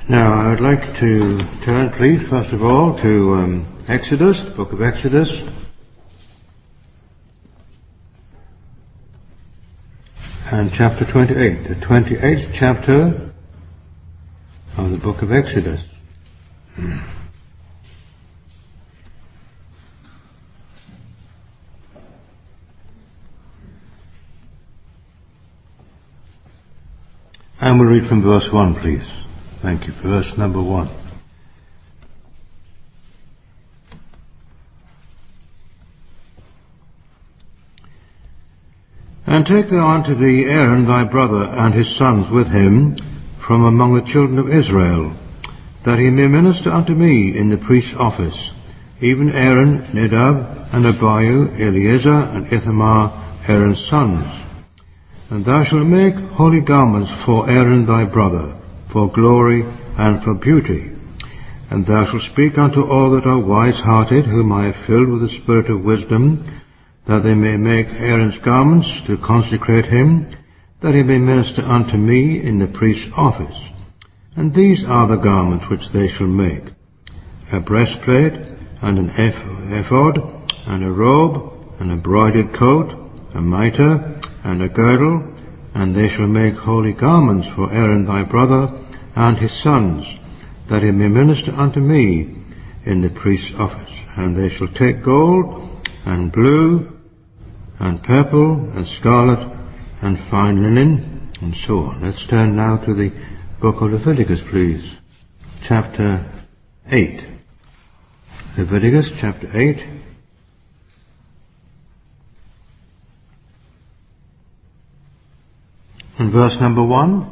Now, I would like to turn, please, first of all, to Exodus, the book of Exodus. And chapter 28, the 28th chapter of the book of Exodus. And we'll read from verse 1, please. Thank you. Verse number 1. And take thou unto thee Aaron thy brother and his sons with him from among the children of Israel, that he may minister unto me in the priest's office, even Aaron, Nadab, and Abihu, Eleazar, and Ithamar, Aaron's sons. And thou shalt make holy garments for Aaron thy brother, for glory and for beauty. And thou shalt speak unto all that are wise-hearted, whom I have filled with the spirit of wisdom, that they may make Aaron's garments to consecrate him, that he may minister unto me in the priest's office. And these are the garments which they shall make: a breastplate, and an ephod, and a robe, and a broidered coat, a mitre, and a girdle. And they shall make holy garments for Aaron thy brother and his sons, that he may minister unto me in the priest's office. And they shall take gold, and blue, and purple, and scarlet, and fine linen, and so on. Let's turn now to the book of Leviticus, please. Chapter 8. Leviticus chapter 8. And verse number 1.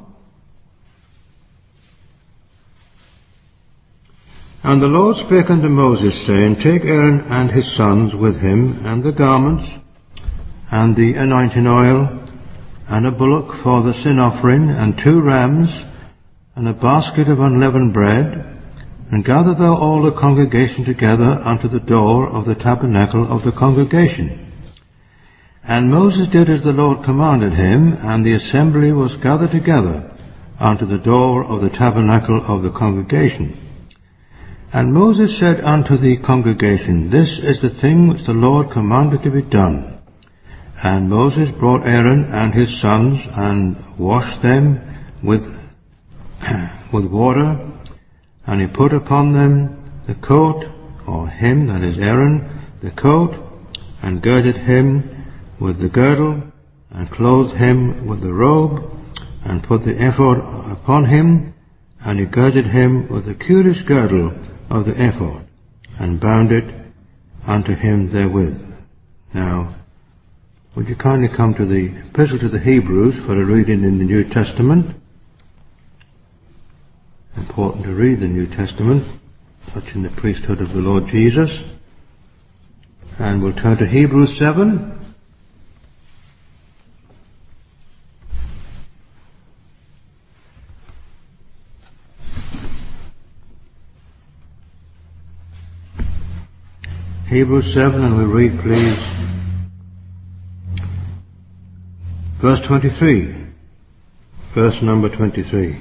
And the Lord spake unto Moses, saying, Take Aaron and his sons with him, and the garments, and the anointing oil, and a bullock for the sin offering, and 2 rams, and a basket of unleavened bread, and gather thou all the congregation together unto the door of the tabernacle of the congregation. And Moses did as the Lord commanded him, and the assembly was gathered together unto the door of the tabernacle of the congregation. And Moses said unto the congregation, This is the thing which the Lord commanded to be done. And Moses brought Aaron and his sons, and washed them with water, and he put upon them the coat, or him, that is Aaron, the coat, and girded him with the girdle, and clothed him with the robe, and put the ephod upon him, and he girded him with the curious girdle of the ephod, and bound it unto him therewith. Now, would you kindly come to the Epistle to the Hebrews for a reading in the New Testament? Important to read the New Testament, touching the priesthood of the Lord Jesus. And we'll turn to Hebrews 7. Hebrews 7, and we read, please, verse 23. Verse number 23.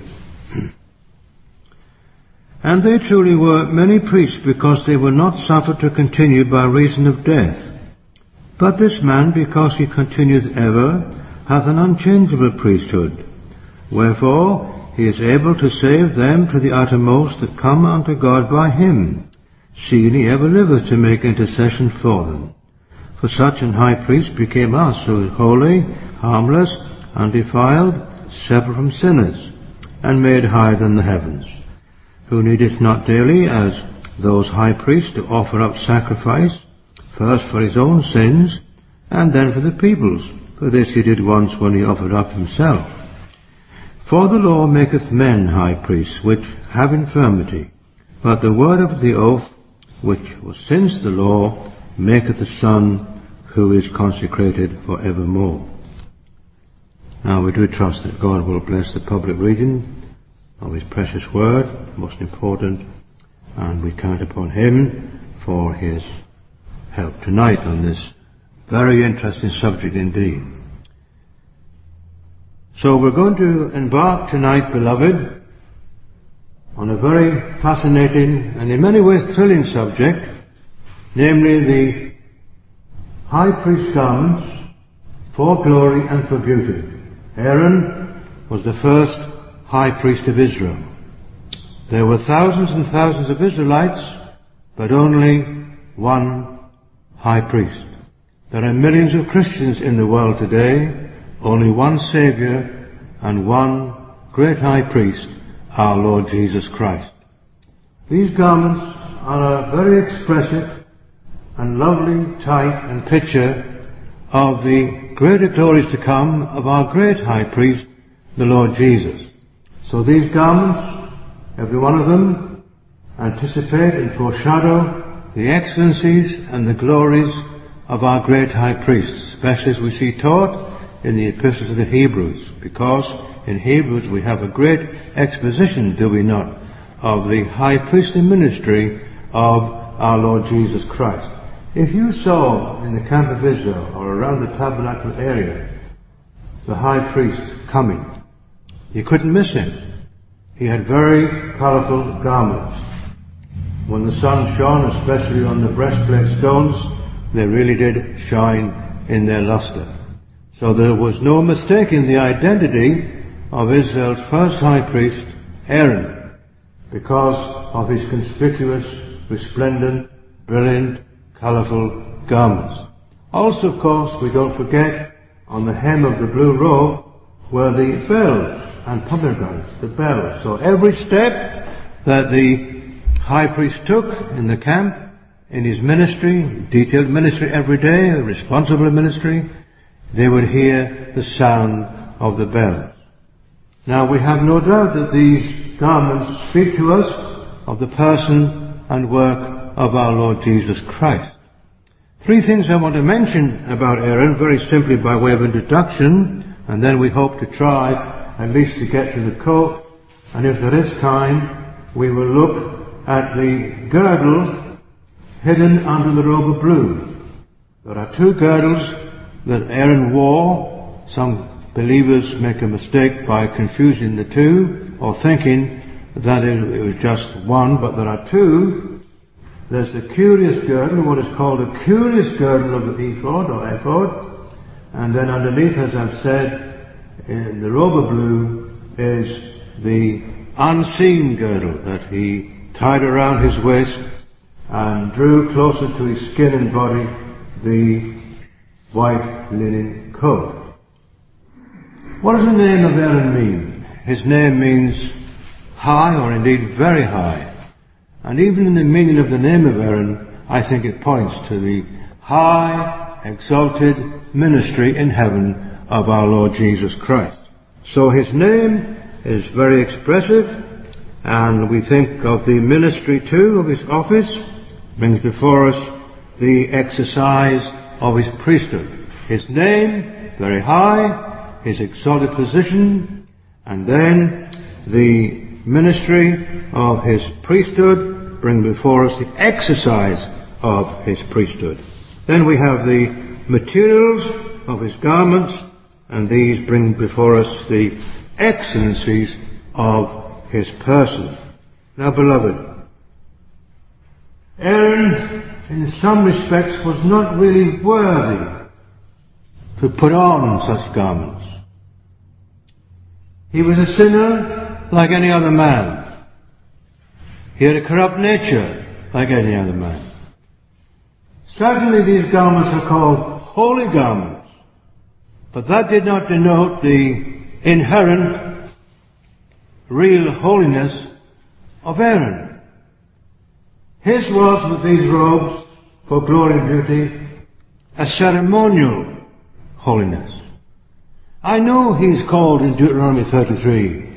And they truly were many priests, because they were not suffered to continue by reason of death. But this man, because he continueth ever, hath an unchangeable priesthood. Wherefore he is able to save them to the uttermost that come unto God by him, seeing he ever liveth to make intercession for them. For such an high priest became us, who is holy, harmless, undefiled, separate from sinners, and made higher than the heavens, who needeth not daily, as those high priests, to offer up sacrifice, first for his own sins, and then for the people's. For this he did once when he offered up himself. For the law maketh men high priests, which have infirmity, but the word of the oath, which was since the law, maketh the Son, who is consecrated for evermore. Now we do trust that God will bless the public reading of his precious word, most important, and we count upon him for his help tonight on this very interesting subject indeed. So we're going to embark tonight, beloved, on a very fascinating and in many ways thrilling subject, namely the high priest garments for glory and for beauty. Aaron was the first high priest of Israel. There were thousands and thousands of Israelites, but only one high priest. There are millions of Christians in the world today, only one Saviour and one great high priest, our Lord Jesus Christ. These garments are a very expressive and lovely type and picture of the greater glories to come of our great high priest, the Lord Jesus. So these garments, every one of them, anticipate and foreshadow the excellencies and the glories of our great high priest, especially as we see taught in the epistles of the Hebrews, because in Hebrews we have a great exposition, do we not, of the high priestly ministry of our Lord Jesus Christ. If you saw in the camp of Israel or around the tabernacle area the high priest coming, you couldn't miss him. He had very colourful garments. When the sun shone, especially on the breastplate stones, they really did shine in their lustre. So there was no mistaking the identity of Israel's first high priest, Aaron, because of his conspicuous, resplendent, brilliant, colourful garments. Also, of course, we don't forget, on the hem of the blue robe were the bells and pomegranates, the bells. So every step that the high priest took in the camp, in his ministry, detailed ministry every day, a responsible ministry, they would hear the sound of the bells. Now, we have no doubt that these garments speak to us of the person and work of our Lord Jesus Christ. Three things I want to mention about Aaron, very simply by way of introduction, and then we hope to try at least to get to the coat, and if there is time, we will look at the girdle hidden under the robe of blue. There are two girdles that Aaron wore. Some believers make a mistake by confusing the two or thinking that it was just one, but there are two. There's the curious girdle, what is called the curious girdle of the ephod or ephod, and then underneath, as I've said, in the robe of blue is the unseen girdle that he tied around his waist and drew closer to his skin and body the white linen coat. What does the name of Aaron mean? His name means high, or indeed very high. And even in the meaning of the name of Aaron, I think it points to the high, exalted ministry in heaven of our Lord Jesus Christ. So his name is very expressive, and we think of the ministry too of his office, brings before us the exercise of his priesthood. His name, very high, his exalted position, and then the ministry of his priesthood bring before us the exercise of his priesthood. Then we have the materials of his garments, and these bring before us the excellencies of his person. Now, beloved, Aaron, in some respects, was not really worthy to put on such garments. He was a sinner like any other man. He had a corrupt nature like any other man. Certainly these garments are called holy garments, but that did not denote the inherent, real holiness of Aaron. His was, with these robes for glory and beauty, a ceremonial holiness. I know he's called in Deuteronomy 33,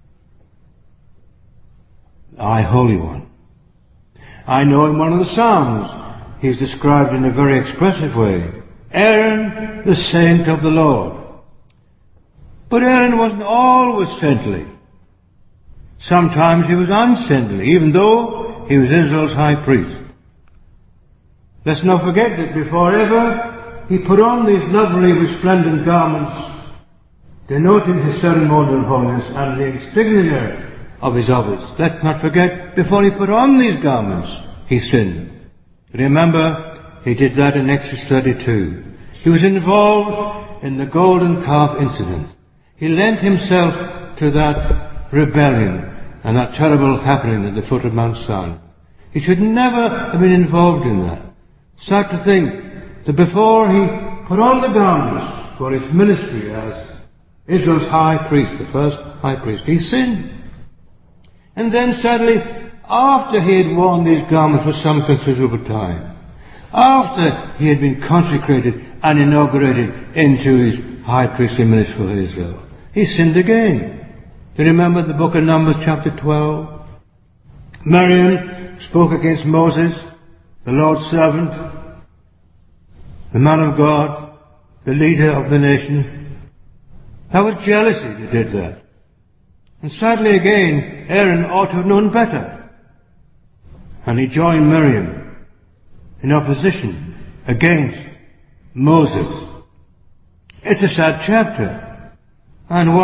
I Holy One. I know in one of the Psalms he's described in a very expressive way, Aaron, the saint of the Lord. But Aaron wasn't always saintly. Sometimes he was unsaintly, even though he was Israel's high priest. Let's not forget that before ever he put on these lovely resplendent garments denoting his ceremonial holiness and the insignia of his office. Let's not forget, before he put on these garments, he sinned. Remember, he did that in Exodus 32. He was involved in the golden calf incident. He lent himself to that rebellion and that terrible happening at the foot of Mount Sinai. He should never have been involved in that. Sad to think that before he put on the garments for his ministry as Israel's high priest, the first high priest, he sinned. And then sadly, after he had worn these garments for some considerable time, after he had been consecrated and inaugurated into his high priestly ministry for Israel, he sinned again. Do you remember the book of Numbers chapter 12? Miriam spoke against Moses, the Lord's servant, the man of God, the leader of the nation. That was jealousy that did that. And sadly again, Aaron ought to have known better. And he joined Miriam in opposition against Moses. It's a sad chapter. And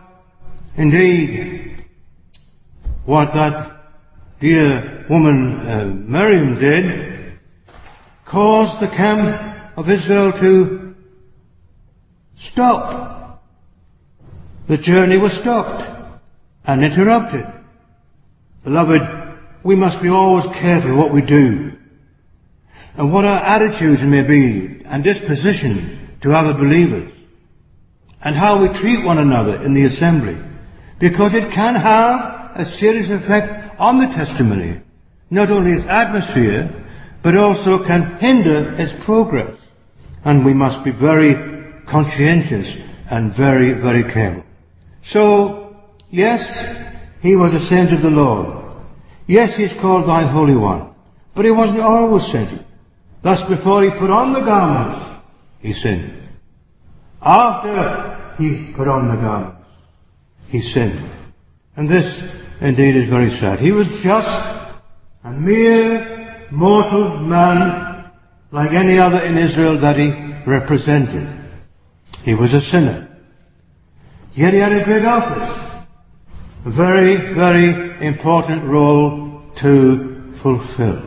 what that dear woman Miriam did caused the camp of Israel to stop. The journey was stopped and interrupted. Beloved, we must be always careful what we do and what our attitudes may be and disposition to other believers and how we treat one another in the assembly, because it can have a serious effect on the testimony, not only its atmosphere, but also can hinder its progress. And we must be very conscientious and very, very careful. So, yes, he was a saint of the Lord. Yes, he's called thy Holy One. But he wasn't always sainted. Thus, before he put on the garments, he sinned. After he put on the garments, he sinned. And this, indeed, is very sad. He was just a mere mortal man like any other in Israel that he represented. He was a sinner. Yet he had a great office. A very, very important role to fulfill.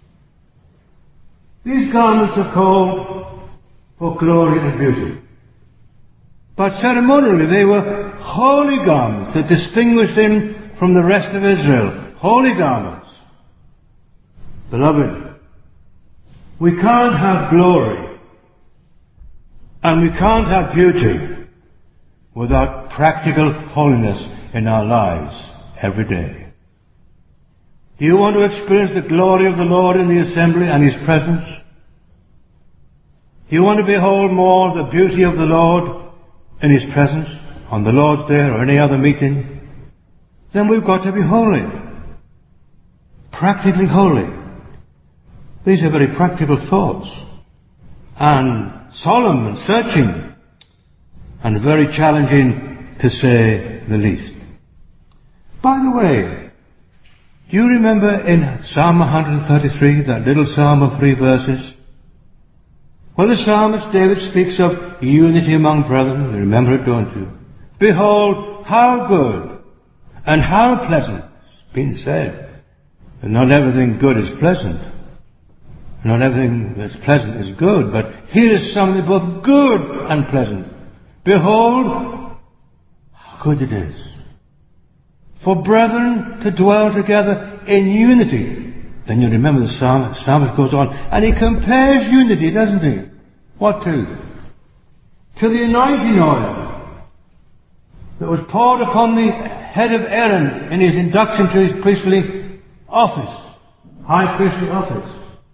These garments are called for glory and beauty. But ceremonially they were holy garments that distinguished him from the rest of Israel. Holy garments. Beloved, we can't have glory and we can't have beauty without practical holiness in our lives every day. Do you want to experience the glory of the Lord in the assembly and His presence? Do you want to behold more the beauty of the Lord in His presence on the Lord's Day or any other meeting? Then we've got to be holy. Practically holy. These are very practical thoughts. And solemn and searching. And very challenging to say the least. By the way, do you remember in Psalm 133, that little psalm of 3 verses, where the psalmist David speaks of unity among brethren? You remember it, don't you? Behold, how good and how pleasant. It's been said that not everything good is pleasant. Not everything that's pleasant is good, but here is something both good and pleasant. Behold, how good it is for brethren to dwell together in unity. Then you remember the psalmist goes on, and he compares unity, doesn't he? What to? To the anointing oil that was poured upon the head of Aaron in his induction to his priestly office, high priestly office.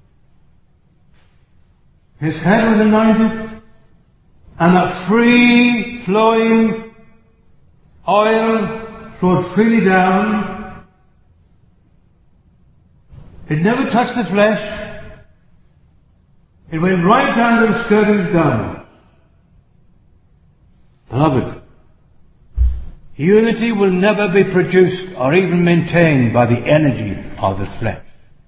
His head was anointed, and that free flowing oil flowed freely down. It never touched the flesh. It went right down to the skirt of his garment. Beloved, unity will never be produced or even maintained by the energy of the flesh.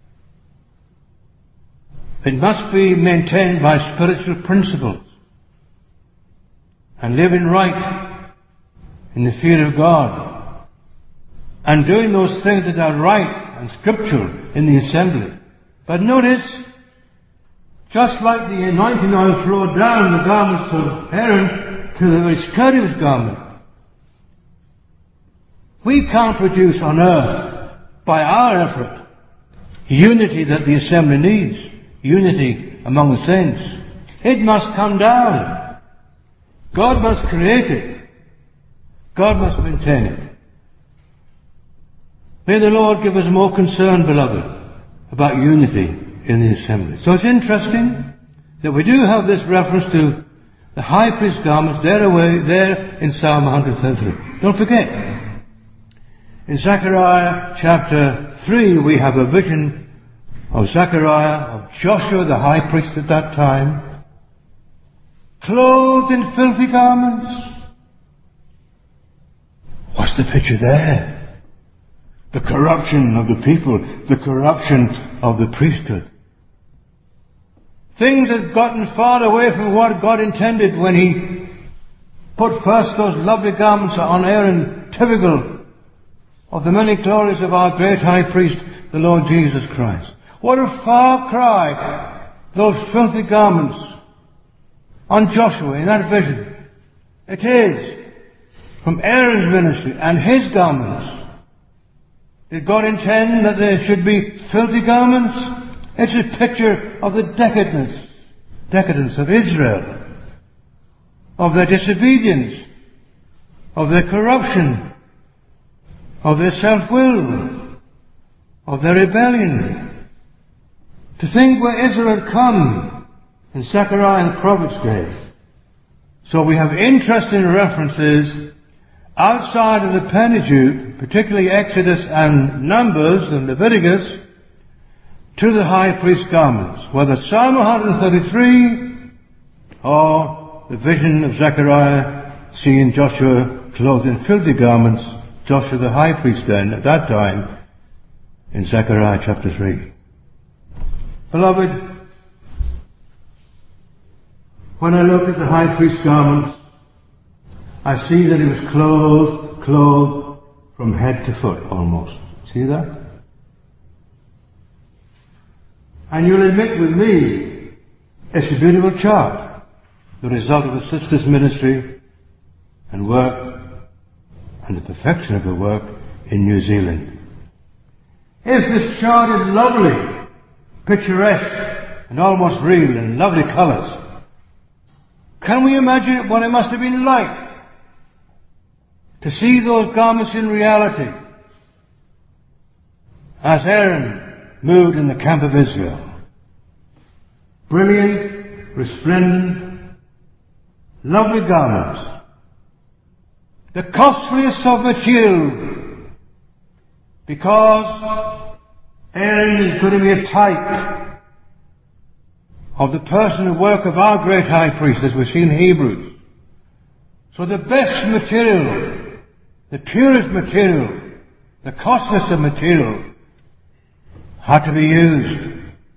It must be maintained by spiritual principles and living right in the fear of God and doing those things that are right and scriptural in the assembly. But notice, just like the anointing oil flowed down the garments of Aaron to the very skirt of his garment, we can't produce on earth, by our effort, unity that the assembly needs, unity among the saints. It must come down. God must create it. God must maintain it. May the Lord give us more concern, beloved, about unity in the assembly. So it's interesting that we do have this reference to the high priest's garments there in Psalm 133. Don't forget, in Zechariah chapter 3 we have a vision of Zechariah, of Joshua the high priest at that time, clothed in filthy garments. What's the picture there? The corruption of the people, the corruption of the priesthood. Things had gotten far away from what God intended when He put first those lovely garments on Aaron, typical of the many glories of our great high priest, the Lord Jesus Christ. What a far cry, those filthy garments on Joshua in that vision. It is from Aaron's ministry and his garments. Did God intend that there should be filthy garments? It's a picture of the decadence of Israel, of their disobedience, of their corruption, of their self-will, of their rebellion. To think where Israel had come in Zechariah and the prophet's days. So we have interesting references outside of the Pentateuch, particularly Exodus and Numbers and Leviticus, to the high priest's garments. Whether Psalm 133 or the vision of Zechariah seeing Joshua clothed in filthy garments, Joshua the high priest then, at that time, in Zechariah chapter 3. Beloved, when I look at the high priest's garments, I see that he was clothed from head to foot almost. See that? And you'll admit with me, it's a beautiful chart, the result of a sister's ministry and work and the perfection of her work in New Zealand. If this chart is lovely, picturesque and almost real in lovely colours, can we imagine what it must have been like to see those garments in reality as Aaron moved in the camp of Israel? Brilliant, resplendent, lovely garments. The costliest of material, because Aaron is going to be a type of the person and work of our great high priest, as we see in Hebrews. So the best material, the purest material, the costliest of material had to be used.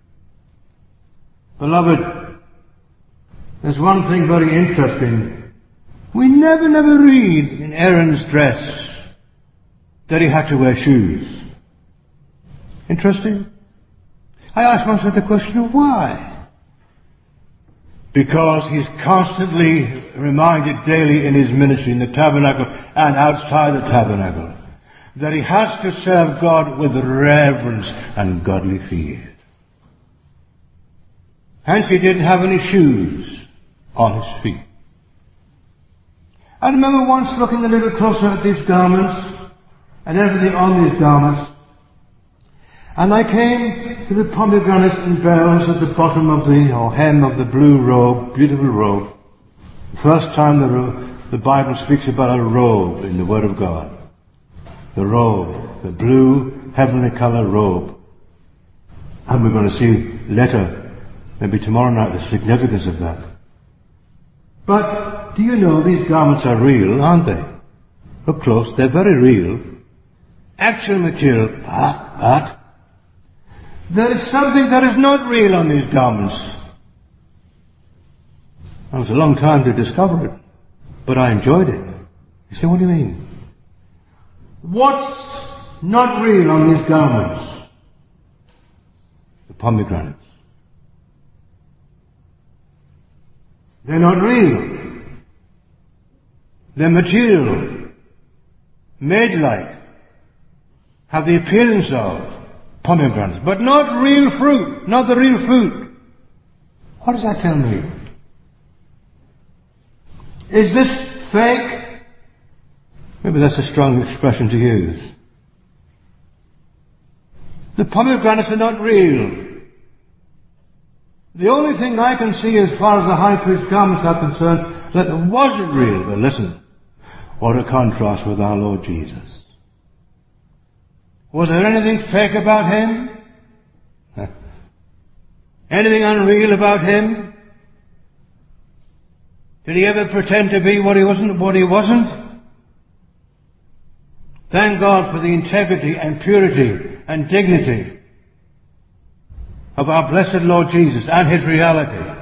Beloved, there's one thing very interesting. We never read in Aaron's dress that he had to wear shoes. Interesting? I ask myself the question, why? Because he's constantly reminded daily in his ministry in the tabernacle and outside the tabernacle that he has to serve God with reverence and godly fear. Hence he didn't have any shoes on his feet. I remember once looking a little closer at these garments and everything on these garments, and I came to the pomegranates and bells at the bottom of or hem of the blue robe, beautiful robe. The first time the Bible speaks about a robe in the Word of God. The robe, the blue, heavenly colour robe. And we're going to see later, maybe tomorrow night, the significance of that. But do you know these garments are real, aren't they? Look close, they're very real. Actual material, but there is something that is not real on these garments. It was a long time to discover it, but I enjoyed it. You say, what do you mean? What's not real on these garments? The pomegranates. They're not real. They're material, made like, have the appearance of pomegranates, but not real fruit, not the real fruit. What does that tell me? Is this fake? Maybe that's a strong expression to use. The pomegranates are not real. The only thing I can see as far as the high priest's garments are concerned that wasn't real. But listen, what a contrast with our Lord Jesus. Was there anything fake about him? Anything unreal about him? Did he ever pretend to be what he wasn't? Thank God for the integrity and purity and dignity of our blessed Lord Jesus and his reality.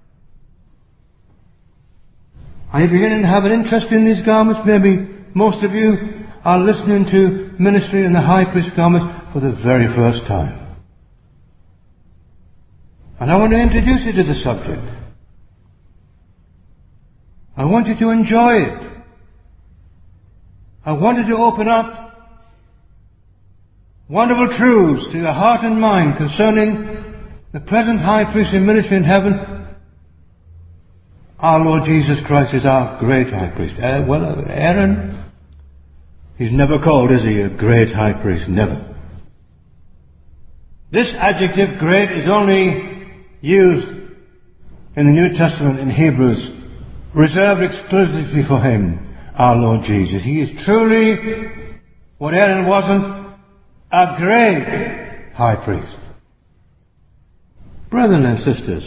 Are you beginning to have an interest in these garments? Maybe most of you are listening to ministry in the high priest garments for the very first time. And I want to introduce you to the subject. I want you to enjoy it. I want you to open up wonderful truths to your heart and mind concerning the present high priestly ministry in heaven. Our Lord Jesus Christ is our great high priest. Aaron, he's never called, is he, a great high priest? Never. This adjective, great, is only used in the New Testament in Hebrews, reserved exclusively for him, our Lord Jesus. He is truly, what Aaron wasn't, a great high priest. Brethren and sisters,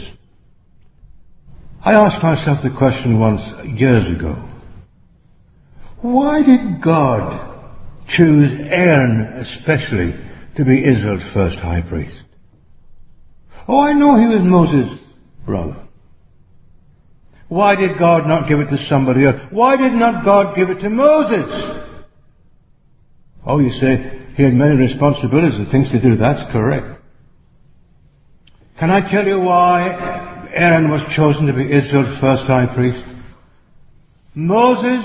I asked myself the question once, years ago, why did God choose Aaron especially to be Israel's first high priest? Oh, I know he was Moses' brother. Why did God not give it to somebody else? Why did not God give it to Moses? Oh, you say, he had many responsibilities and things to do. That's correct. Can I tell you why Aaron was chosen to be Israel's first high priest? Moses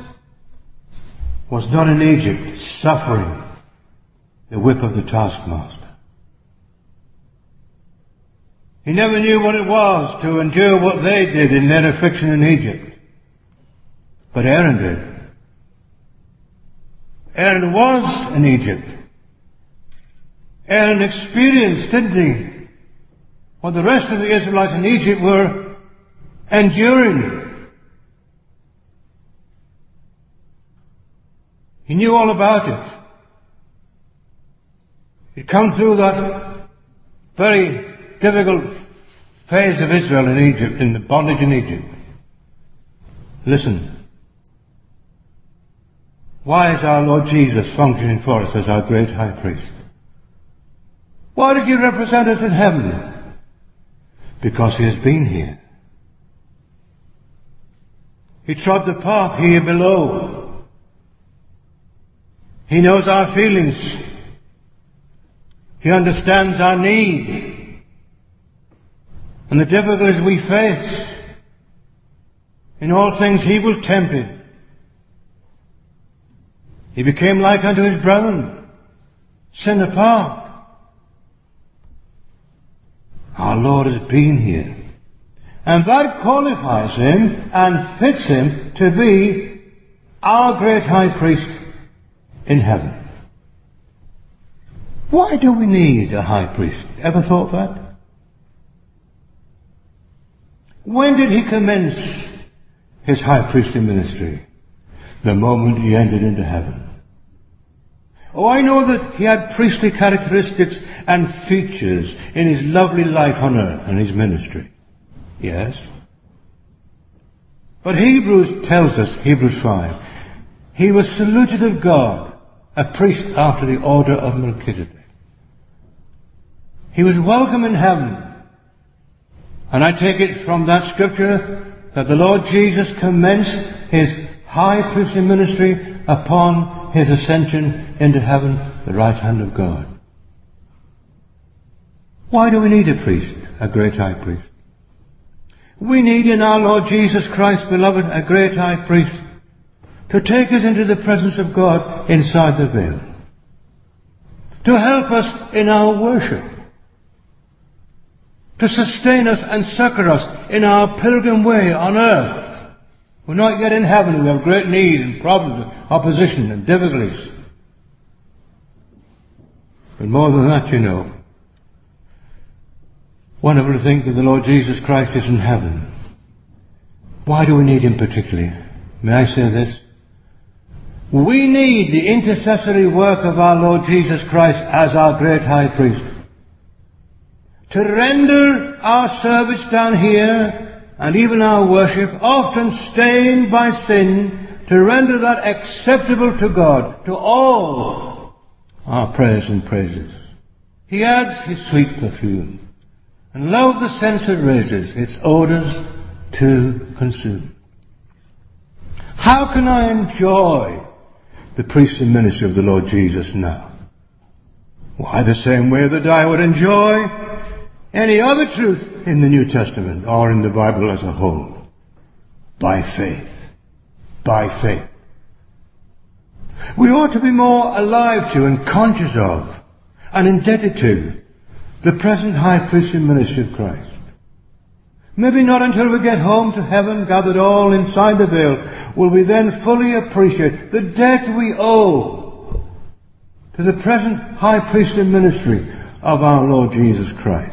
was not in Egypt suffering the whip of the taskmaster. He never knew what it was to endure what they did in their affliction in Egypt. But Aaron did. Aaron was in Egypt. Aaron experienced, didn't he, what the rest of the Israelites in Egypt were enduring. He knew all about it. He'd come through that very difficult phase of Israel in Egypt, in the bondage in Egypt. Listen. Why is our Lord Jesus functioning for us as our great high priest? Why does he represent us in heaven? Because he has been here. He trod the path here below. He knows our feelings. He understands our need and the difficulties we face. In all things he was tempted. He became like unto his brethren, sin apart. Our Lord has been here. And that qualifies him and fits him to be our great high priest in heaven. Why do we need a high priest? Ever thought that? When did he commence his high priestly ministry? The moment he entered into heaven. Oh, I know that he had priestly characteristics and features in his lovely life on earth and his ministry. Yes. But Hebrews tells us, Hebrews 5, he was saluted of God, a priest after the order of Melchizedek. He was welcome in heaven. And I take it from that scripture that the Lord Jesus commenced his high priestly ministry upon his ascension into heaven the right hand of God. Why do we need a priest, a great high priest? We need in our Lord Jesus Christ, beloved, a great high priest to take us into the presence of God inside the veil, to help us in our worship, to sustain us and succour us in our pilgrim way on earth. We're not yet in heaven. We have great need and problems, opposition and difficulties. But more than that, you know, wonderful to think that the Lord Jesus Christ is in heaven. Why do we need Him particularly? May I say this? We need the intercessory work of our Lord Jesus Christ as our great high priest to render our service down here and even our worship, often stained by sin, to render that acceptable to God, to all our prayers and praises. He adds His sweet perfume, and love the sense it raises, its odours to consume. How can I enjoy the priestly ministry of the Lord Jesus now? Why, the same way that I would enjoy any other truth in the New Testament or in the Bible as a whole. By faith. By faith. We ought to be more alive to and conscious of and indebted to the present high priestly ministry of Christ. Maybe not until we get home to heaven, gathered all inside the veil, will we then fully appreciate the debt we owe to the present high priestly ministry of our Lord Jesus Christ.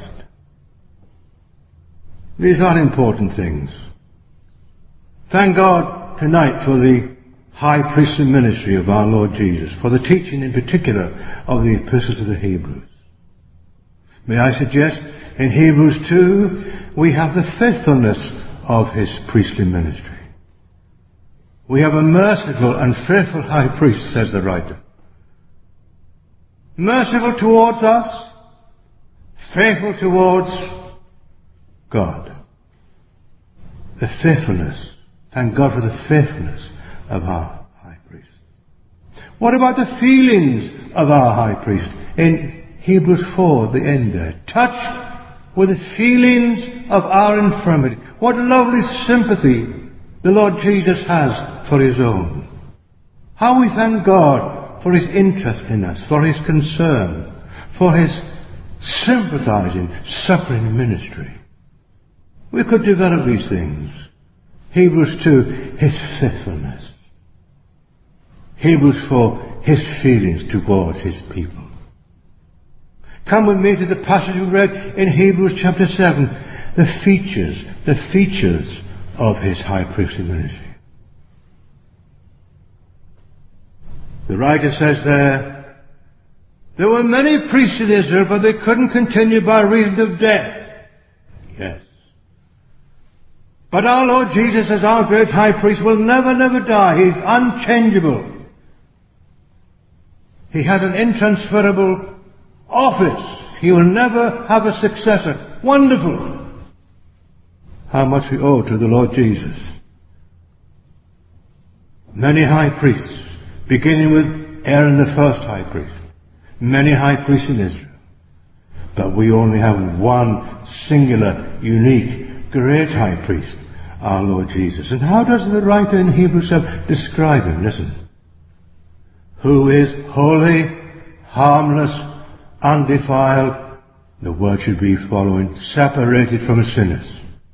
These are important things. Thank God tonight for the high priestly ministry of our Lord Jesus, for the teaching in particular of the Epistle to the Hebrews. May I suggest, in Hebrews 2, we have the faithfulness of His priestly ministry. We have a merciful and faithful high priest, says the writer. Merciful towards us, faithful towards God. The faithfulness. Thank God for the faithfulness of our high priest. What about the feelings of our high priest? In Hebrews 4, the end there. Touched with the feelings of our infirmity. What lovely sympathy the Lord Jesus has for His own. How we thank God for His interest in us, for His concern, for His sympathizing, suffering ministry. We could develop these things. Hebrews 2, His faithfulness. Hebrews 4, His feelings towards His people. Come with me to the passage we read in Hebrews chapter 7. The features of His high priestly ministry. The writer says there were many priests in Israel, but they couldn't continue by reason of death. Yes. But our Lord Jesus, as our great high priest, will never die. He's unchangeable. He has an intransferable office. He will never have a successor. Wonderful. How much we owe to the Lord Jesus. Many high priests, beginning with Aaron the first high priest. Many high priests in Israel. But we only have one singular, unique, great high priest, our Lord Jesus. And how does the writer in Hebrews 7 describe Him? Listen. Who is holy, harmless, undefiled, the word should be following, separated from sinners.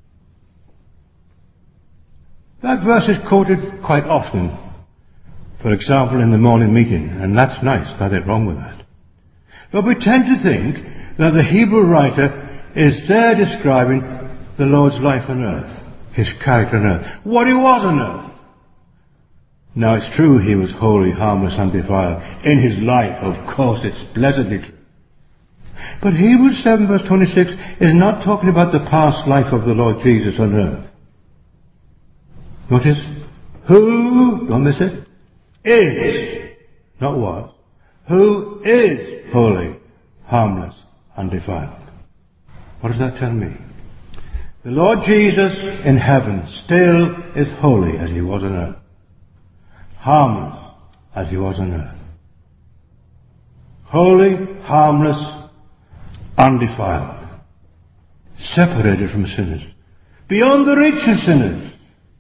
That verse is quoted quite often. For example, in the morning meeting, and that's nice, nothing wrong with that. But we tend to think that the Hebrew writer is there describing the Lord's life on earth, His character on earth, what He was on earth. Now it's true He was holy, harmless, undefiled in His life, of course, it's pleasantly true. But Hebrews 7 verse 26 is not talking about the past life of the Lord Jesus on earth. Notice, who, don't miss it, is, not was, who is holy, harmless, undefiled. What does that tell me? The Lord Jesus in heaven still is holy as He was on earth, harmless as He was on earth. holy, harmless, undefiled, separated from sinners, beyond the reach of sinners.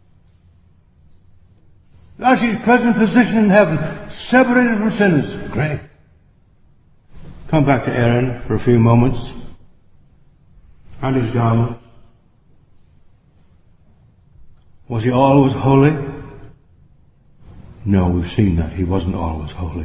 That's his present position in heaven, separated from sinners. Great. Come back to Aaron for a few moments, and his garment. Was he always holy? No, we've seen that. He wasn't always holy.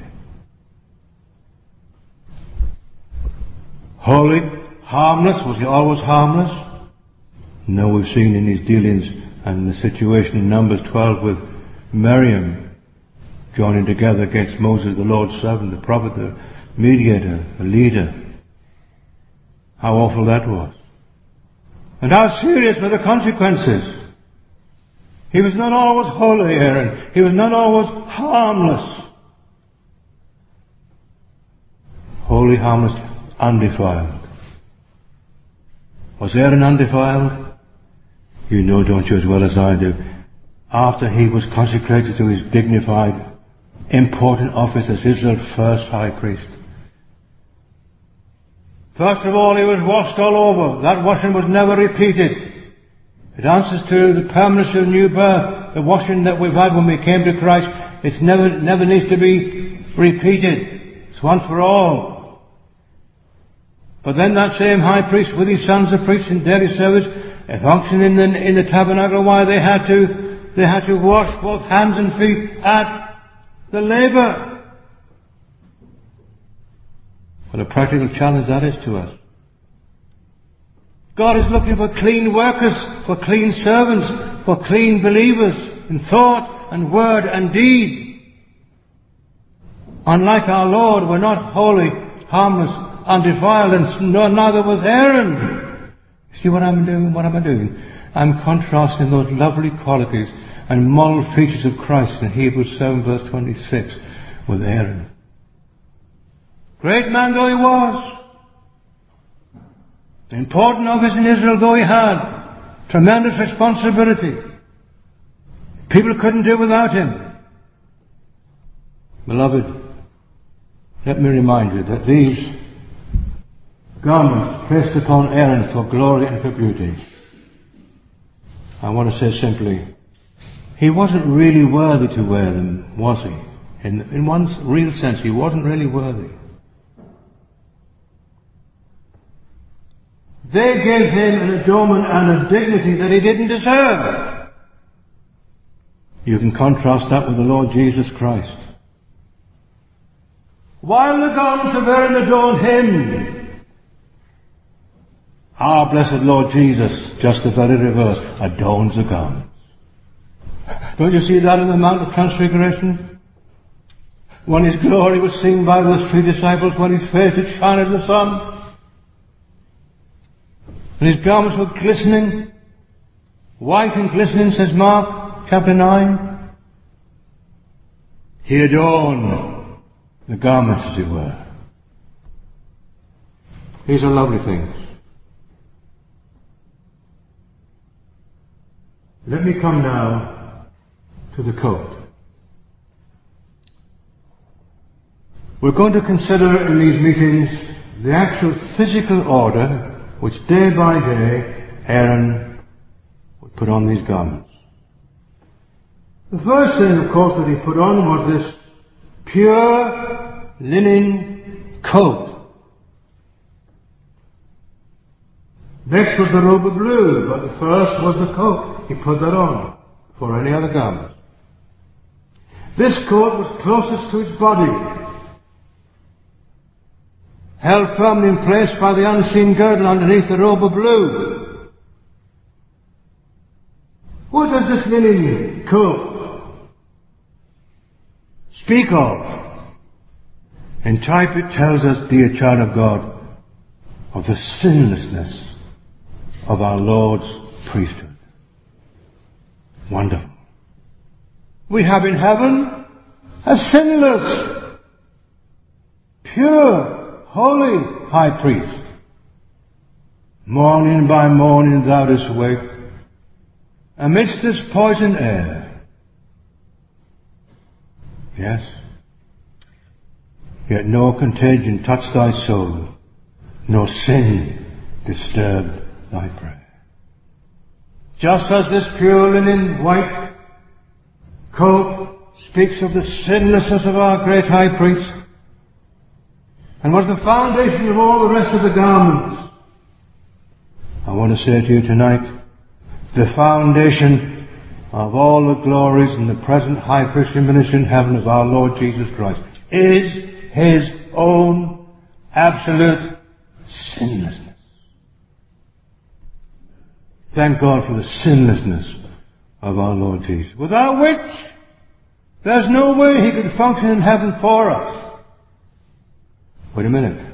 Holy, harmless. Was he always harmless? No, we've seen in his dealings and the situation in Numbers 12 with Miriam joining together against Moses, the Lord's servant, the prophet, the mediator, the leader. How awful that was. And how serious were the consequences. He was not always holy, Aaron. He was not always harmless. Holy, harmless, undefiled. Was Aaron undefiled? You know, don't you, as well as I do. After he was consecrated to his dignified, important office as Israel's first high priest. First of all, he was washed all over. That washing was never repeated. It answers to the permanency of new birth. The washing that we've had when we came to Christ, it never needs to be repeated. It's once for all. But then that same high priest with his sons of priests in daily service, functioning in the tabernacle, why they had to wash both hands and feet at the laver. What a practical challenge that is to us. God is looking for clean workers, for clean servants, for clean believers in thought and word and deed. Unlike our Lord, we're not holy, harmless, undefiled, and neither was Aaron. See what I'm doing? What am I doing? I'm contrasting those lovely qualities and moral features of Christ in Hebrews 7 verse 26 with Aaron. Great man though he was, important office in Israel though he had, tremendous responsibility. People couldn't do without him. Beloved, let me remind you that these garments placed upon Aaron for glory and for beauty, I want to say simply, he wasn't really worthy to wear them, was he? In one real sense, he wasn't really worthy. They gave him an adornment and a dignity that he didn't deserve. You can contrast that with the Lord Jesus Christ. While the garments of Aaron adorned him, our blessed Lord Jesus, just the very reverse, adorns the garments. Don't you see that in the Mount of Transfiguration? When his glory was seen by those three disciples, when his face did shine as the sun, and his garments were glistening, white and glistening, says Mark chapter 9. He adorned the garments, as it were. These are lovely things. Let me come now to the coat. We're going to consider in these meetings the actual physical order which day by day Aaron would put on these garments. The first thing, of course, that he put on was this pure linen coat. Next was the robe of blue, but the first was the coat. He put that on before any other garment. This coat was closest to his body, held firmly in place by the unseen girdle underneath the robe of blue. What does this linen coat speak of? In type it tells us, dear child of God, of the sinlessness of our Lord's priesthood. Wonderful. We have in heaven a sinless, pure, holy high priest. Morning by morning thou dost wake amidst this poison air. Yes. yet no contagion touch thy soul, no sin disturb thy prayer. Just as this pure linen white coat speaks of the sinlessness of our great high priest, and was the foundation of all the rest of the garments, I want to say to you tonight, the foundation of all the glories in the present high priestly ministry in heaven of our Lord Jesus Christ is His own absolute sinlessness. Thank God for the sinlessness of our Lord Jesus, without which there's no way He could function in heaven for us. Wait a minute.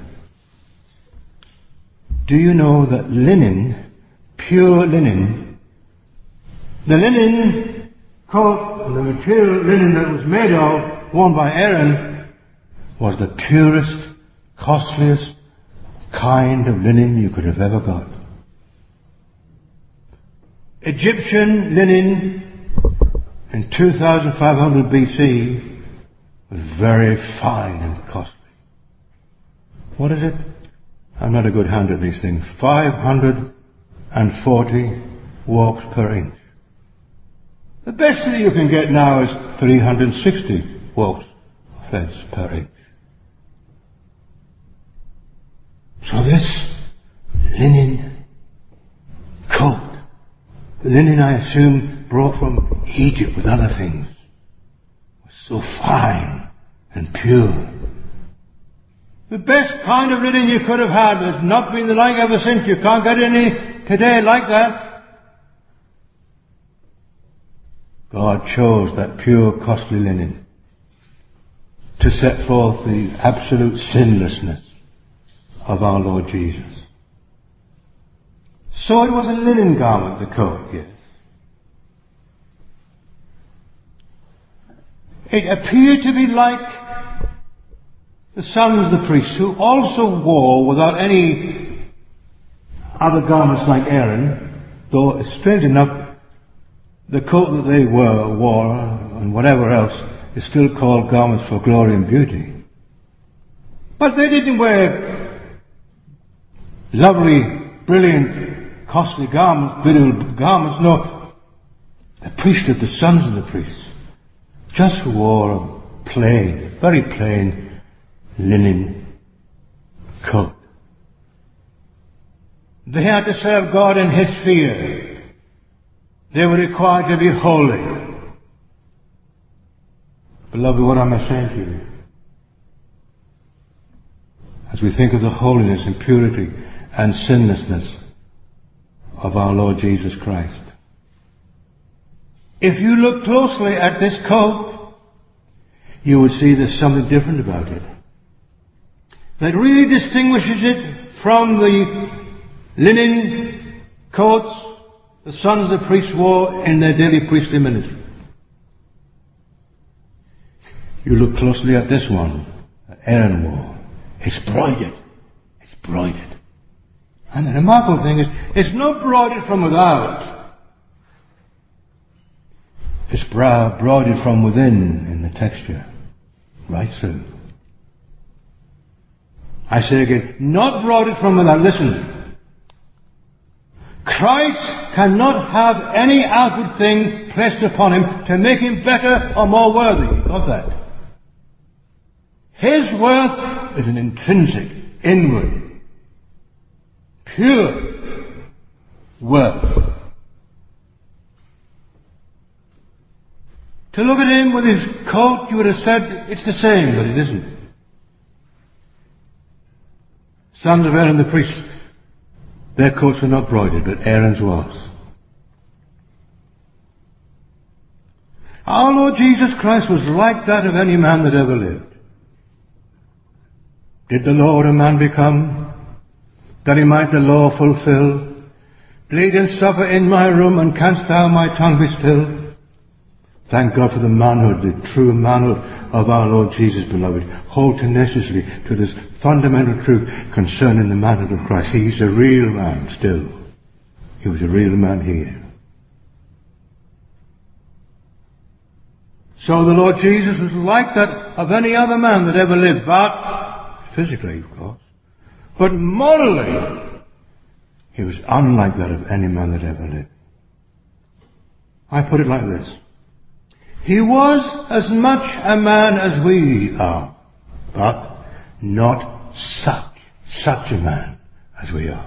Do you know that linen, pure linen, the linen coat and the material linen that was made of, worn by Aaron, was the purest, costliest kind of linen you could have ever got. Egyptian linen in 2500 BC was very fine and costly. What is it? I'm not a good hand at these things. 540 walks per inch. The best that you can get now is 360 walks fence per inch. So this linen coat, the linen I assume brought from Egypt with other things, was so fine and pure. The best kind of linen you could have had has not been the like ever since. You can't get any today like that. God chose that pure, costly linen to set forth the absolute sinlessness of our Lord Jesus. So it was a linen garment, the coat, yes. It appeared to be like the sons of the priests, who also wore, without any other garments like Aaron, though strange enough, the coat that they wore, and whatever else, is still called garments for glory and beauty. But they didn't wear lovely, brilliant, costly garments, beautiful garments. No, the priesthood, the sons of the priests, just wore a plain, very plain linen coat. They had to serve God in His fear. They were required to be holy. Beloved, what am I saying to you? As we think of the holiness and purity and sinlessness of our Lord Jesus Christ, if you look closely at this coat, you would see there's something different about it that really distinguishes it from the linen coats the sons of the priests wore in their daily priestly ministry. You look closely at this one that Aaron wore. It's broidered. It's broidered. And the remarkable thing is, it's not broidered from without. It's broidered from within in the texture. Right through. I say again, not broidered from without. Listen. Christ cannot have any outward thing placed upon Him to make Him better or more worthy. You got that? His worth is an intrinsic, inward, pure worth. To look at Him with His coat, you would have said it's the same, but it isn't. Sons of Aaron the priest, their coats were not broidered, but Aaron's was. Our Lord Jesus Christ was like that of any man that ever lived. Did the Lord a man become, that He might the law fulfill? Bleed and suffer in my room, and canst thou my tongue be still? Thank God for the manhood, the true manhood of our Lord Jesus, beloved. Hold tenaciously to this fundamental truth concerning the manhood of Christ. He's a real man still. He was a real man here. So the Lord Jesus was like that of any other man that ever lived, but physically, of course. But morally, he was unlike that of any man that ever lived. I put it like this. He was as much a man as we are, but not such a man as we are.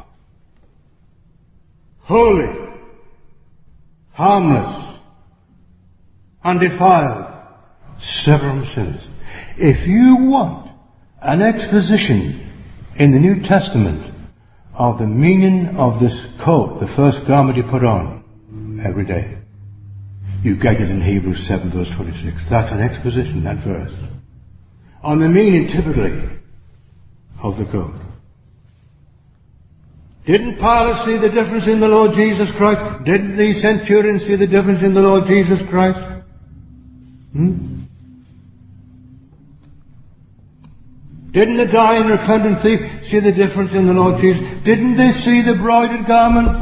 Holy, harmless, undefiled, severed from sinners. If you want an exposition in the New Testament of the meaning of this coat, the first garment you put on every day, you get it in Hebrews 7 verse 26. That's an exposition, that verse, on the meaning typically of the coat. Didn't Pilate see the difference in the Lord Jesus Christ? Didn't the centurion see the difference in the Lord Jesus Christ? Didn't the dying repentant thief see the difference in the Lord Jesus? Didn't they see the broidered garment?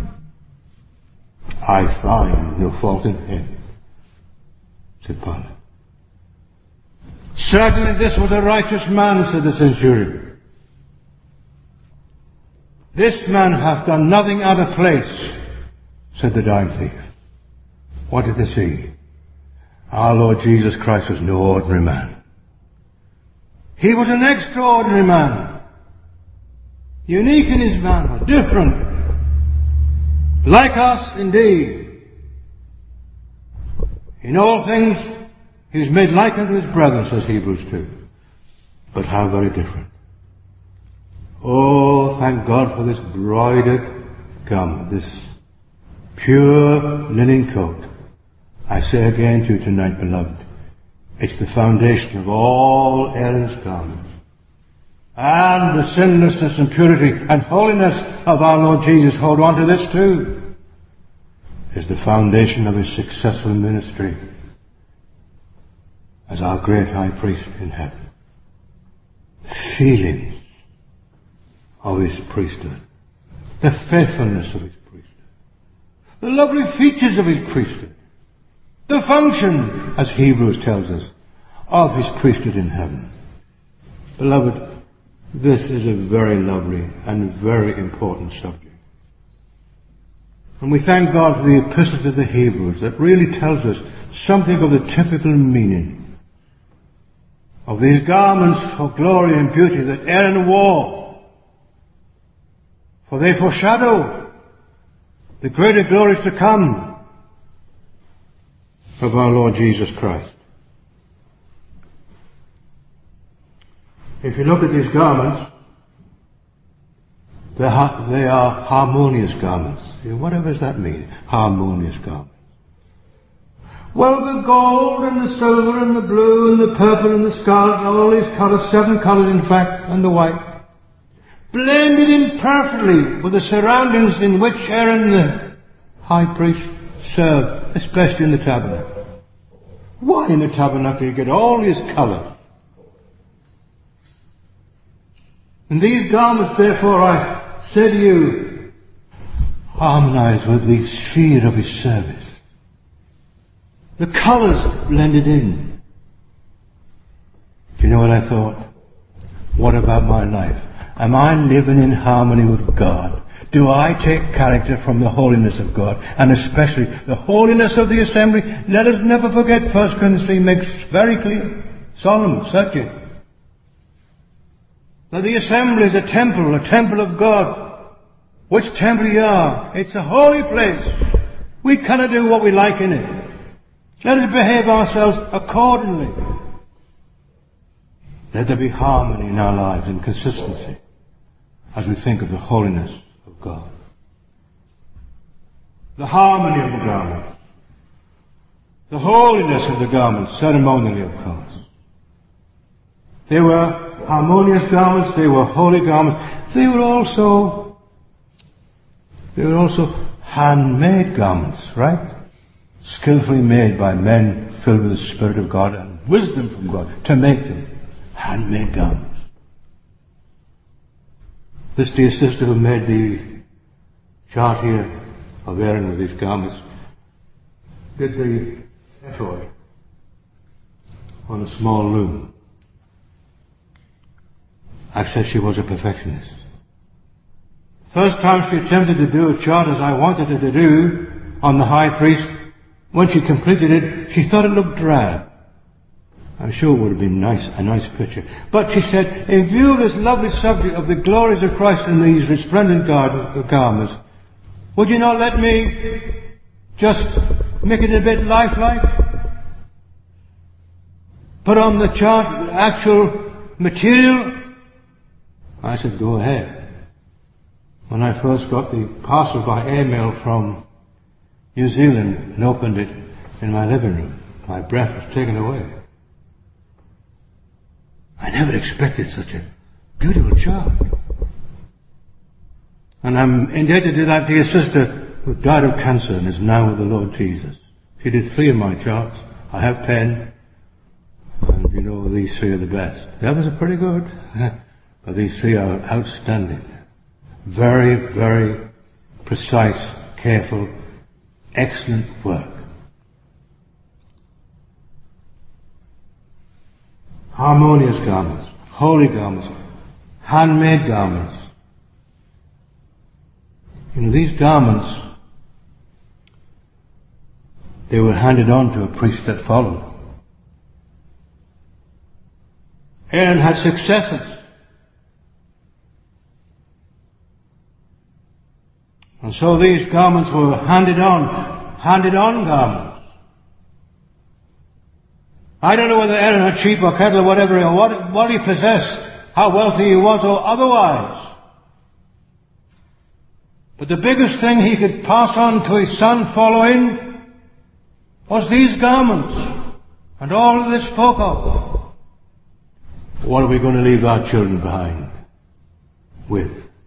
I find no fault in him, said Pilate. Certainly this was a righteous man, said the centurion. This man hath done nothing out of place, said the dying thief. What did they see? Our Lord Jesus Christ was no ordinary man. He was an extraordinary man. Unique in his manner, different. Like us indeed. In all things he was made like unto his brethren, says Hebrews 2. But how very different. Oh, thank God for this broidered garment, this pure linen coat. I say again to you tonight, beloved, it's the foundation of all Aaron's garments. And the sinlessness and purity and holiness of our Lord Jesus, hold on to this too, is the foundation of his successful ministry as our great high priest in heaven. Feelings of his priesthood, the faithfulness of his priesthood, the lovely features of his priesthood, the function, as Hebrews tells us, of his priesthood in heaven. Beloved, this is a very lovely and very important subject. And we thank God for the epistle to the Hebrews that really tells us something of the typical meaning of these garments of glory and beauty that Aaron wore. For they foreshadow the greater glories to come of our Lord Jesus Christ. If you look at these garments, they are harmonious garments. Whatever does that mean? Harmonious garments. Well, the gold and the silver and the blue and the purple and the scarlet, all these colours, 7 colours in fact, and the white, blended in perfectly with the surroundings in which Aaron the high priest served, especially in the tabernacle. Why in the tabernacle you get all these colours? And these garments, therefore, I say to you, harmonize with the sphere of his service. The colours blended in. Do you know what I thought? What about my life? Am I living in harmony with God? Do I take character from the holiness of God, and especially the holiness of the assembly? Let us never forget 1 Corinthians 3 makes very clear. Solomon, search it. That the assembly is a temple of God. Which temple you are? It's a holy place. We cannot do what we like in it. Let us behave ourselves accordingly. Let there be harmony in our lives and consistency as we think of the holiness of God. The harmony of the garment. The holiness of the garment, ceremonially of course. They were harmonious garments, they were holy garments. They were also handmade garments, right? Skillfully made by men filled with the Spirit of God and wisdom from God to make them. Handmade garments. This dear sister who made the chart here of Aaron with these garments did the ephod on a small loom. I've said she was a perfectionist. First time she attempted to do a chart as I wanted her to do on the high priest, when she completed it, she thought it looked drab. I'm sure it would have been a nice picture. But she said, in view of this lovely subject of the glories of Christ in these resplendent garments, would you not let me just make it a bit lifelike? Put on the chart the actual material? I said, go ahead. When I first got the parcel by airmail from New Zealand and opened it in my living room, my breath was taken away. I never expected such a beautiful chart. And I'm indebted to that dear sister who died of cancer and is now with the Lord Jesus. She did 3 of my charts. I have 10. And you know, these 3 are the best. The others are pretty good. But these 3 are outstanding. Very, very precise, careful, excellent work. Harmonious garments, holy garments, handmade garments. You know, these garments, they were handed on to a priest that followed. Aaron had successors. And so these garments were handed on garments. I don't know whether Aaron had sheep or cattle or whatever, or what he possessed, how wealthy he was or otherwise. But the biggest thing he could pass on to his son following was these garments and all that they spoke of. What are we going to leave our children behind with?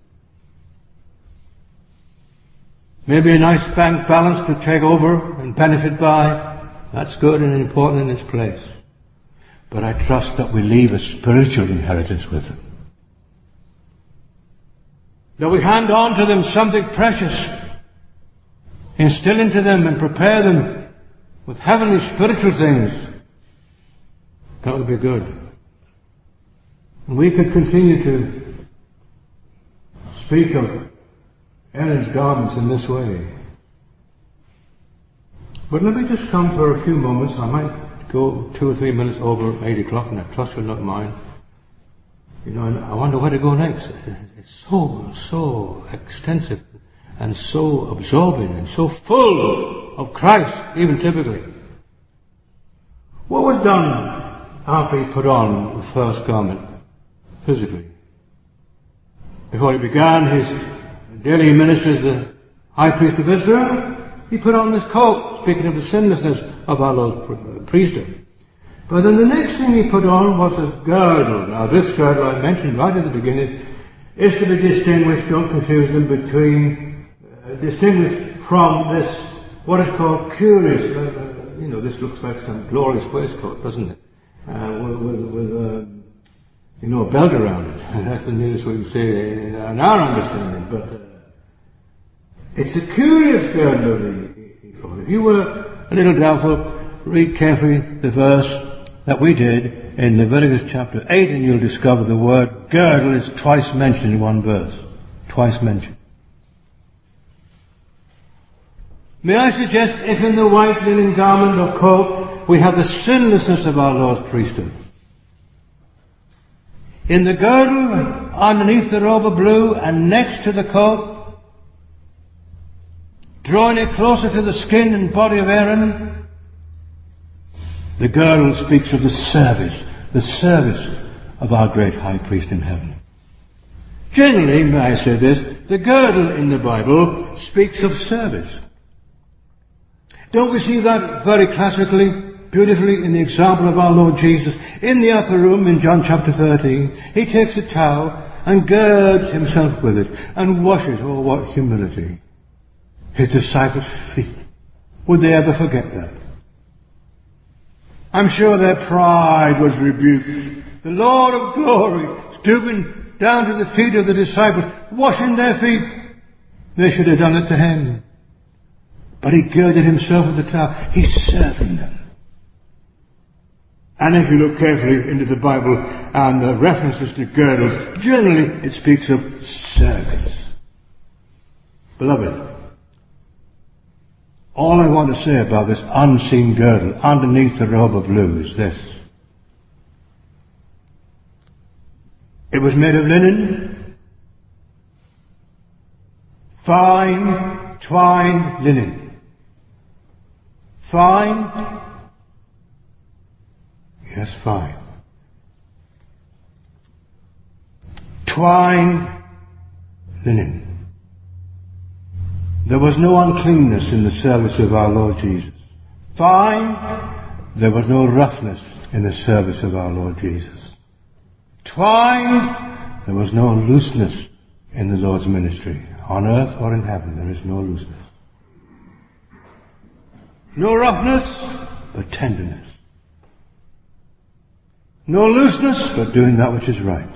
Maybe a nice bank balance to take over and benefit by. That's good and important in its place. But I trust that we leave a spiritual inheritance with them. That we hand on to them something precious. Instill into them and prepare them with heavenly spiritual things. That would be good. And we could continue to speak of Aaron's garments in this way. But let me just come for a few moments. I might go 2 or 3 minutes over 8 o'clock, and I trust you'll not mind. You know, and I wonder where to go next. It's so extensive and so absorbing and so full of Christ, even typically. What was done after he put on the first garment, physically? Before he began his daily ministry as the high priest of Israel, he put on this coat, speaking of the sinlessness of our Lord's priesthood. But then the next thing he put on was a girdle. Now this girdle I mentioned right at the beginning is to be distinguished, don't confuse them, distinguished from this, what is called curious, this looks like some glorious waistcoat, doesn't it? With a belt around it. That's the nearest we can say in our understanding, but it's a curious girdle of the ephod. If you were a little doubtful, read carefully the verse that we did in Leviticus chapter 8 and you'll discover the word girdle is twice mentioned in one verse. Twice mentioned. May I suggest, if in the white linen garment or coat we have the sinlessness of our Lord's priesthood. In the girdle, underneath the robe of blue and next to the coat, drawing it closer to the skin and body of Aaron, the girdle speaks of the service of our great high priest in heaven. Generally, may I say this, the girdle in the Bible speaks of service. Don't we see that very classically, beautifully in the example of our Lord Jesus? In the upper room in John chapter 13, he takes a towel and girds himself with it and washes, oh what humility, his disciples' feet. Would they ever forget that? I'm sure their pride was rebuked. The Lord of glory stooping down to the feet of the disciples, washing their feet. They should have done it to him. But he girded himself with the towel. He's serving them. And if you look carefully into the Bible and the references to girdles, generally it speaks of service. Beloved, all I want to say about this unseen girdle underneath the robe of blue is this. It was made of linen, fine, twined linen. Fine. Yes, fine. Twined linen. There was no uncleanness in the service of our Lord Jesus. Fine. There was no roughness in the service of our Lord Jesus. Twined. There was no looseness in the Lord's ministry. On earth or in heaven, there is no looseness. No roughness, but tenderness. No looseness, but doing that which is right.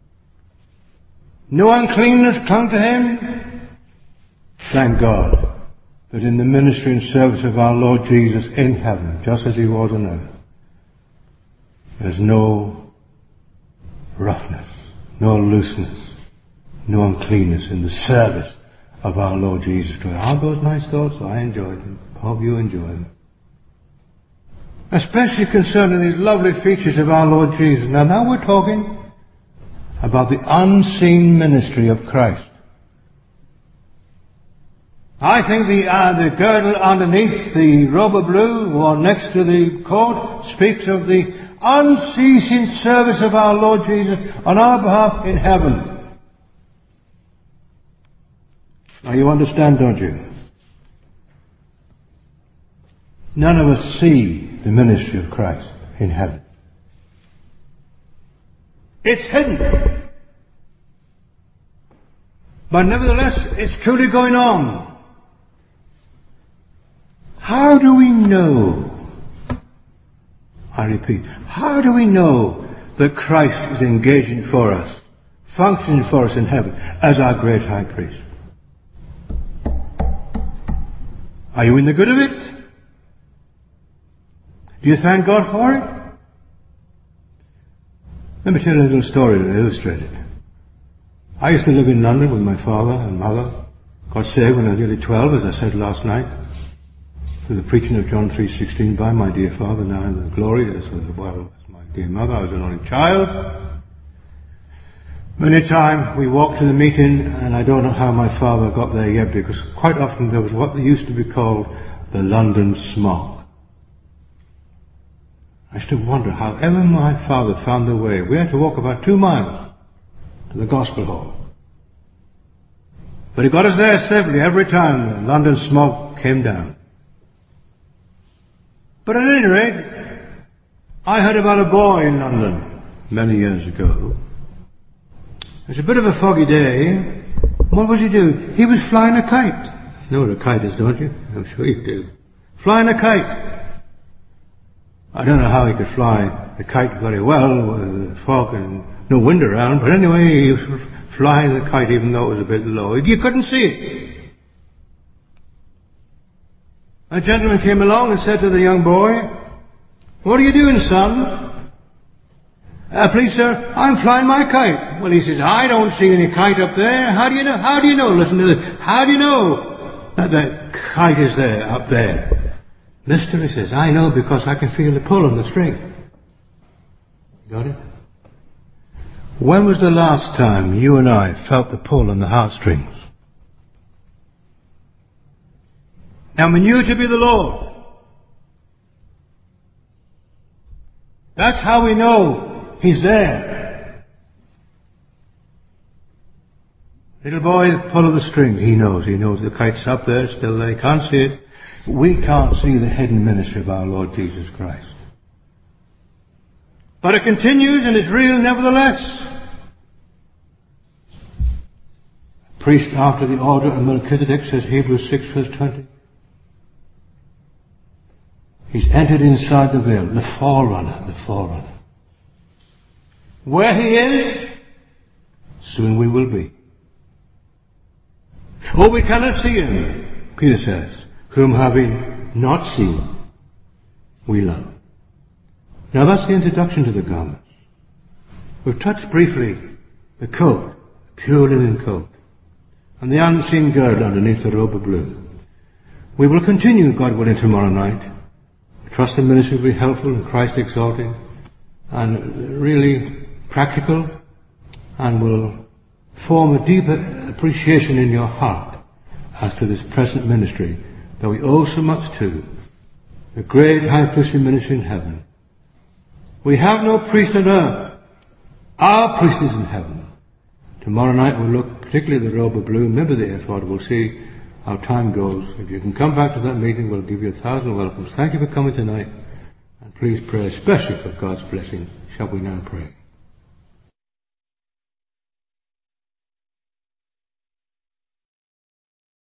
No uncleanness clung to him. Thank God that in the ministry and service of our Lord Jesus in heaven, just as he was on earth, there's no roughness, no looseness, no uncleanness in the service of our Lord Jesus Christ. Aren't those nice thoughts? I enjoy them. I hope you enjoy them. Especially concerning these lovely features of our Lord Jesus. Now we're talking about the unseen ministry of Christ. I think the girdle underneath the robe of blue or next to the coat speaks of the unceasing service of our Lord Jesus on our behalf in heaven. Now you understand, don't you? None of us see the ministry of Christ in heaven. It's hidden. But nevertheless, it's truly going on. How do we know? I repeat, how do we know that Christ is engaging for us, functioning for us in heaven as our great high priest? Are you in the good of it? Do you thank God for it? Let me tell you a little story to illustrate it. I used to live in London with my father and mother. Got saved when I was nearly 12, as I said last night, through the preaching of John 3:16 by my dear father, now in the glory, as well as my dear mother. I was an only child. Many times we walked to the meeting, and I don't know how my father got there yet, because quite often there was what used to be called the London smog. I used to wonder however my father found the way. We had to walk about 2 miles to the gospel hall. But he got us there safely every time the London smog came down. But at any rate, I heard about a boy in London many years ago. It was a bit of a foggy day. What was he doing? He was flying a kite. You know what a kite is, don't you? I'm sure you do. Flying a kite. I don't know how he could fly the kite very well with the fog and no wind around, but anyway, he was flying the kite even though it was a bit low. You couldn't see it. A gentleman came along and said to the young boy, "What are you doing, son?" "Please, sir, I'm flying my kite." "Well," he says, "I don't see any kite up there. How do you know? How do you know? Listen to this. How do you know that the kite is there, up there?" "Mister," he says, "I know because I can feel the pull on the string." Got it? When was the last time you and I felt the pull on the heartstrings? And we knew it to be the Lord. That's how we know He's there. Little boy, the pull of the string, he knows. He knows the kite's up there, still there. He can't see it. We can't see the hidden ministry of our Lord Jesus Christ. But it continues and it's real nevertheless. Priest after the order of Melchizedek, says Hebrews 6 verse 20. He's entered inside the veil, the forerunner, the forerunner. Where he is, soon we will be. Oh, we cannot see him, Peter says, whom having not seen, we love. Now that's the introduction to the garments. We've touched briefly the coat, pure linen coat, and the unseen girdle underneath the robe of blue. We will continue, God willing, tomorrow night. I trust the ministry will be helpful and Christ exalting and really practical, and will form a deeper appreciation in your heart as to this present ministry that we owe so much to, the great high priestly ministry in heaven. We have no priest on earth. Our priest is in heaven. Tomorrow night we'll look particularly at the robe of blue, maybe the ephod. We'll see how time goes. If you can come back to that meeting, we'll give you 1,000 welcomes. Thank you for coming tonight, and please pray especially for God's blessing. Shall we now pray?